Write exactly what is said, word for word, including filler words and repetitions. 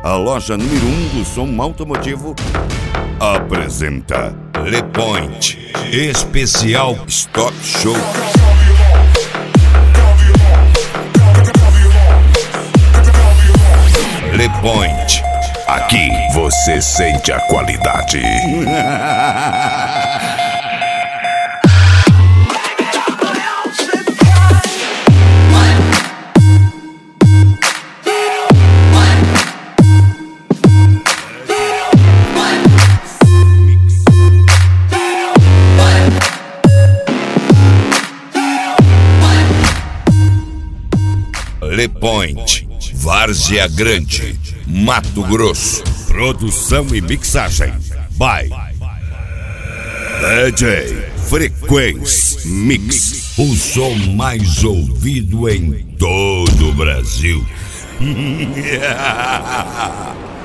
a loja número um do som automotivo, apresenta Le Point Especial Stock Show. Le Point, aqui você sente a qualidade. Le Point, Várzea Grande, Mato Grosso. Produção e mixagem by D J Frequência Mix. O som mais ouvido em todo o Brasil.